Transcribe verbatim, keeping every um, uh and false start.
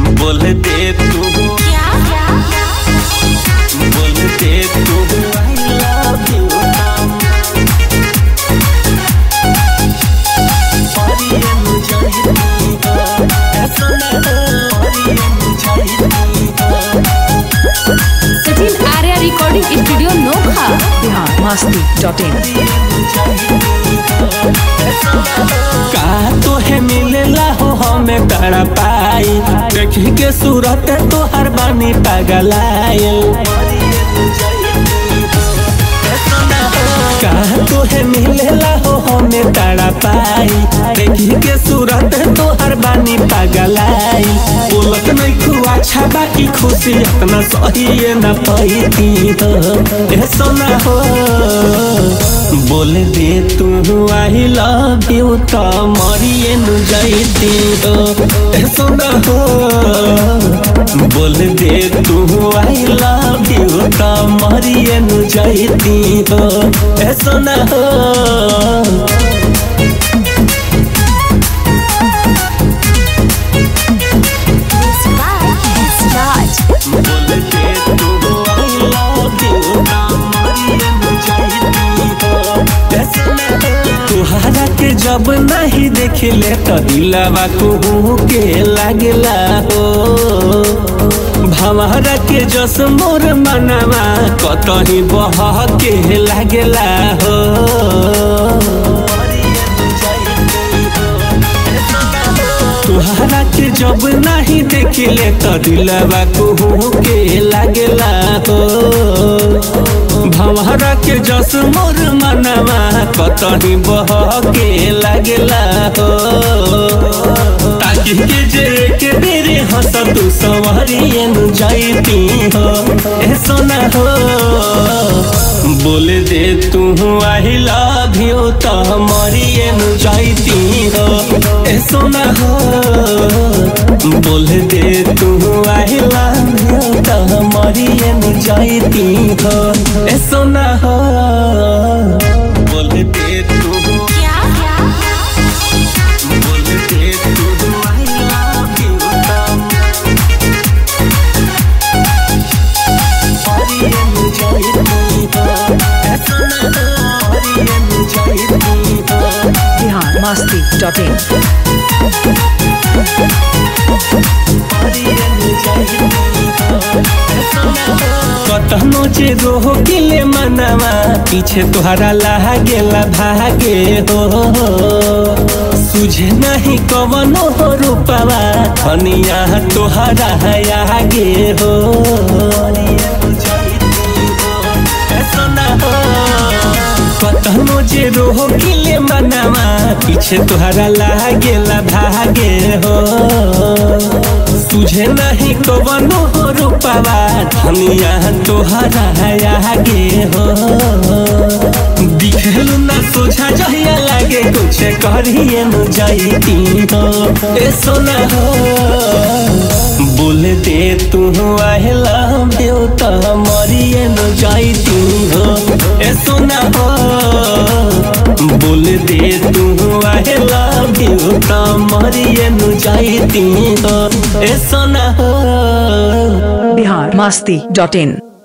बोल दे तू क्या बोल दे तू I love you Sachin Arya recording studio Nokha. Bihar Masti dot in. का तोहे मिलेला हो हमें तड़ा पाई देखी के सूरत तोहर बानी पगलायल का तोहे मिलेला हो हमें तड़ा पाई देखी के सूरत तोहर बानी पगलायल बोलत नहीं खुआ अच्छा बाकी खुशी इतना सही न पैती हो ए सोना हो बोल दे तू आई लव यू तो मरिए नु जाती हो ए सोना हो बोल दे तू आई लव यू तो मरिए नु जाती हो ए सोना हो बोल दे तू आई लव यू तो मरिए नु जाती हो ए सोना हो तुहरा के जब नहीं देखले तो दिलवा कहूँ के लागला हो भवरा के जस मोर मनवा कतही बह के लागला हो तुहरा के जब नहीं देखले तो दिलवा कहूँ के लागला हो भवरा के जस मोर मनवा कतही बह के लागला हो ताकि के जे के बेरे हंस तू सवरिए नु जाती हो ए सोना हो बोल दे तू आई लव यू तो मरिए नु जाती हो ए सोना हो बोल दे तू आई लव यू तो मरिए नु जाती हो ए सोना हो बोल दे तू क्या बोल दे तू आई लव यू तो मरिए नु जाती हो ए सोना हो मरिए नु जाती हो बिहार मस्ती डॉट इन। कतनो जे रोह किले मनवा पीछे तोहरा लागेला भागे हो सुझे नहीं कवनो हो रूपवा हनिया तोहरा आगे हो कतनो जे रोह किले मनवा पीछे तोहरा लागेला भागे हो तुझे नहीं कवनो हो रूपवा धनिया तोहरा आगे हो दिखलू ना सोझा जहिया लागे कुछ करिए नु जाती हो ए सोना हो बोल दे तू आई लव यू तो मरिए नु जाती हो ए सोना हो बोल दे तू आई लव यू तो मरिए नु जाती हो ए सोना हो बिहार मस्ती डॉट इन।